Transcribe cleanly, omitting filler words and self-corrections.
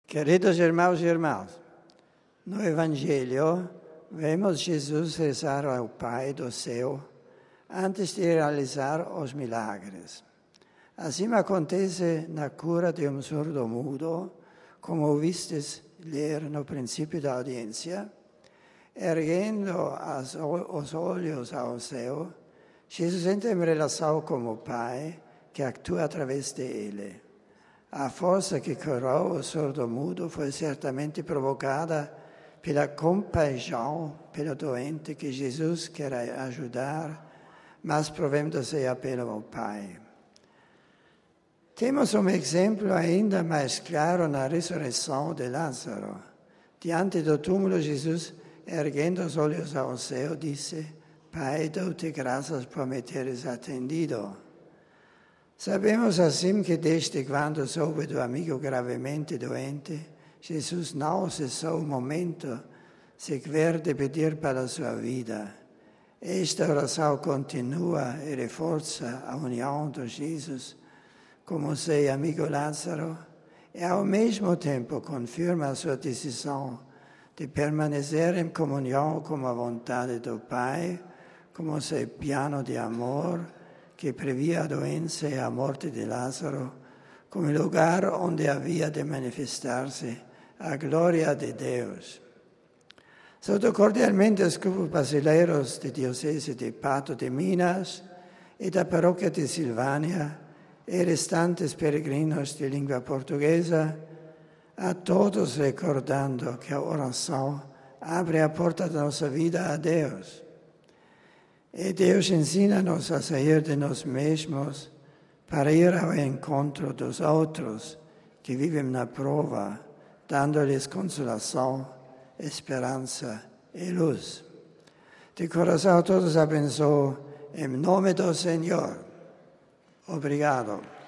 Queridos irmãos e irmãs, no Evangelho vemos Jesus rezar ao Pai do céu antes de realizar os milagres. Assim acontece na cura de um surdo-mudo, como ouvistes ler no princípio da audiência. Erguendo os olhos ao céu, Jesus entra em relação com o Pai, que atua através de ele. A força que curou o surdo-mudo foi certamente provocada pela compaixão pelo doente que Jesus quer ajudar, mas provendo-se apelo ao Pai. Temos um exemplo ainda mais claro na ressurreição de Lázaro. Diante do túmulo, Jesus, erguendo os olhos ao céu, disse: Pai, dou-te graças por me teres atendido. Sabemos assim que desde quando soube do amigo gravemente doente, Jesus não cessou um momento sequer de pedir para a sua vida. Esta oração continua e reforça a união de Jesus como seu amigo Lázaro e ao mesmo tempo confirma a sua decisão de permanecer em comunhão com a vontade do Pai, como seu piano de amor que previa a doença e a morte de Lázaro, como lugar onde havia de manifestar-se a glória de Deus. Saúdo cordialmente os grupos brasileiros da Diocese de Pato de Minas e da Paróquia de Silvânia e restantes peregrinos de língua portuguesa, a todos recordando que a oração abre a porta da nossa vida a Deus. E Deus ensina-nos a sair de nós mesmos para ir ao encontro dos outros que vivem na prova, dando-lhes consolação, esperança e luz. De coração todos abençoo, em nome do Senhor. Obrigado.